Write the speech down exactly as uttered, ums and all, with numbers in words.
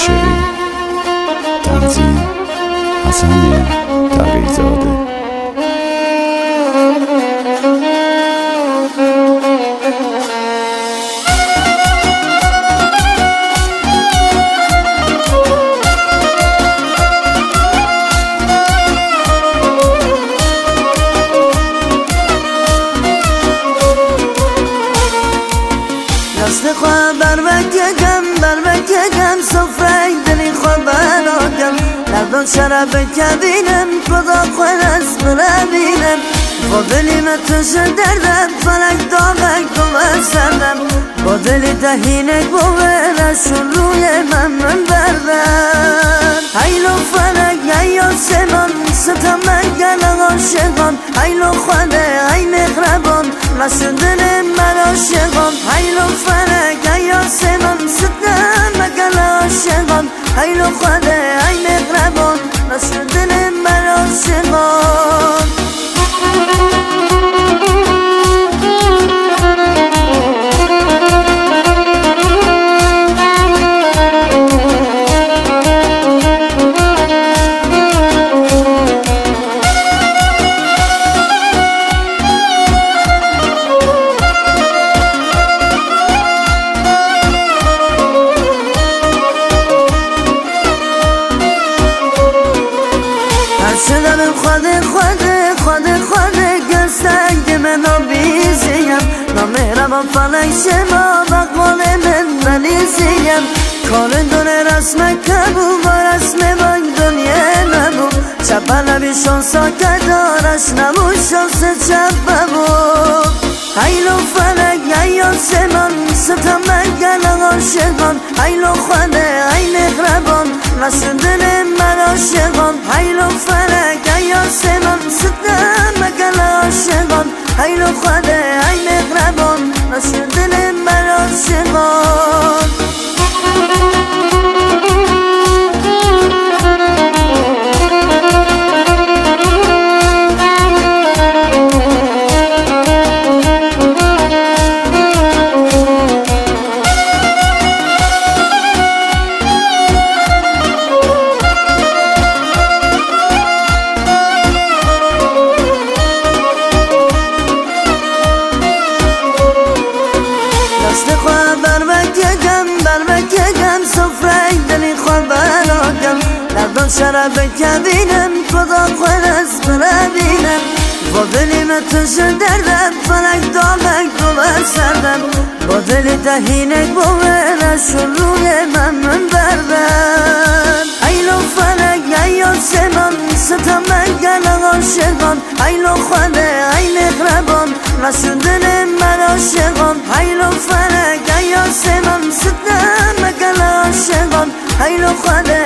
عاشقی. تنظیم حسن تقی‌زاده. دست خواه بر مکگم بر مکگم سفره دلی خواه براگم لبان شراب کبینم خدا خواه از بربینم با دلی متوش دردم فلک داغک تو بسردم با دلی تهینک بوهرشون روی من من بردم ایلو فلک ای آسمان ستم من گل عاشقان ایلو خواده ای مهربان نشد دل من عاشقان ایلو فلک ای آسمان ستم من گل عاشقان ایلو خواده ای مهربان نشد دل من عاشقان. شدم خواده خواده خواده خواده گرسنگ منو بیزیم نامهربان فلک شما بقوال من بلیزیم کار دونه رسم کبو با رسم بانگ دنیا نبو چپ لبی شانسا که دارش نبو شانس چپ ببو ایلو فلک ای آسمان ستم من گل عاشقان ایلو خواده ای مهربان نشد دل من عاشقان ایلو فلک ای آسمان ستم من گل عاشقان ایلو خواده ای مهربان نشد دل من عاشقان. دست خواه بر مکگم بر مکگم سفره دلی خواه براگم لبان شراب کبینم خدا خواه از بربینم با دلی متوش دردم فلک داغک تو بسردم با دلی تهینک بوهرشون روی من من بردم ایلو فلک ای آسمان ستم من گل عاشقان ایلو خواده ای مهربان نشد دل من عاشقان ایلو فلک ای آسمان ستم من گل عاشقان ایلو خواده